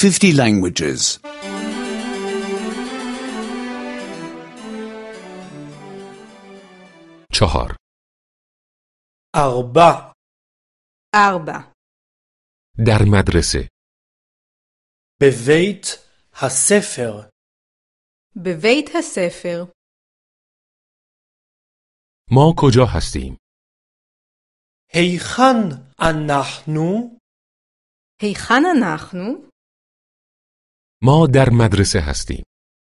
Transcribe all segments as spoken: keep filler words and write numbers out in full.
fifty languages. چهار. أربع أربع. در مدرسه. ببيت السفر. ببيت السفر. ما کجا هستیم؟ היכן אנחנו؟ היכן אנחנו? ما در مدرسه هستیم.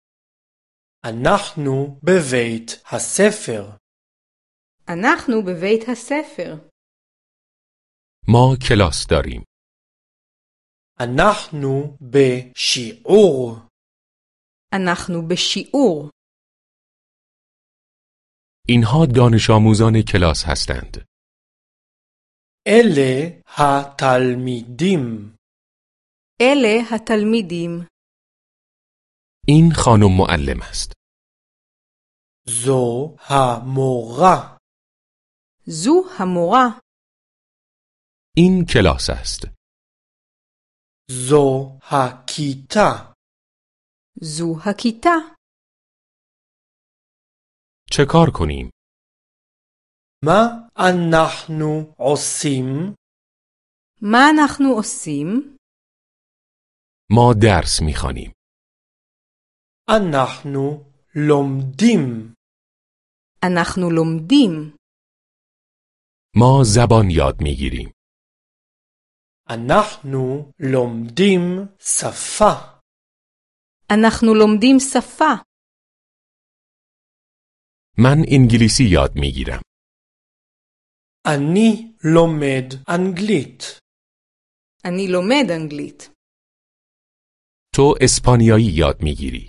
אנחנו בבית הספר. אנחנו בבית הספר. ما کلاس داریم. אנחנו בשיעור. אנחנו בשיעור. اینها دانش آموزان کلاس هستند. אלה התלמידים. אלה התלמידים. این خانم معلم است. זו המורה. זו המורה. این کلاس است. זו הכיתה. זו הכיתה. چه کار کنیم؟ מה אנחנו עושים؟ מה אנחנו עושים? ما درس می‌خوانیم. אנחנו לומדים. אנחנו לומדים. ما زبان یاد می‌گیریم. אנחנו לומדים שפה. אנחנו לומדים שפה. من انگلیسی یاد می‌گیرم. אני לומד אנגלית. אני לומד אנגלית. تو اسپانیایی یاد می‌گیری.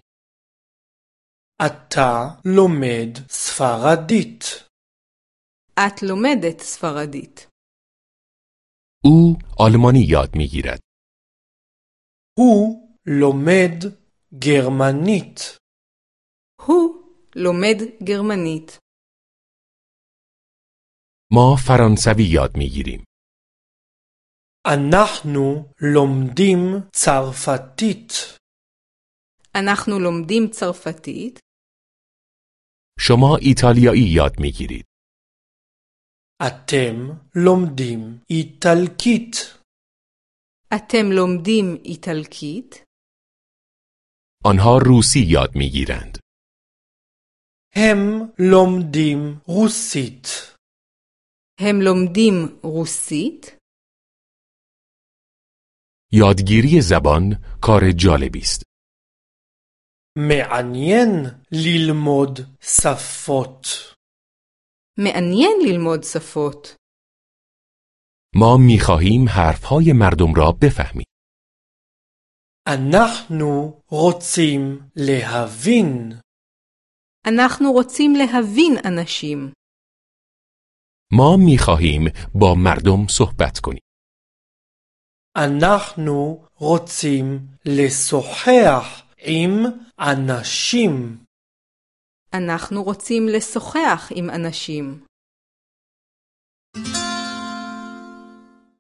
אתה לומד ספרדית. את לומדת ספרדית. او آلمانی یاد می‌گیرد. הוא לומד גרמנית. הוא לומד גרמנית. ما فرانسوی یاد می‌گیریم. אנחנו לומדים צרפתית. אנחנו לומדים צרפתית. شما ایتالیایی یاد می‌گیرید. אתם לומדים איטלקית. אתם לומדים איטלקית. آنها روسی یاد می‌گیرند. הם לומדים רוסית. הם לומדים רוסית. یادگیری زبان کار جالبی است. מעניין ללמוד שפות. מעניין ללמוד שפות. ما می‌خواهیم حرف‌های مردم را بفهمیم. אנחנו רוצים להבין. אנחנו רוצים להבין אנשים. ما می‌خواهیم با مردم صحبت کنیم. אנחנו רוצים לשוחח עם אנשים. אנחנו רוצים לשוחח עם אנשים.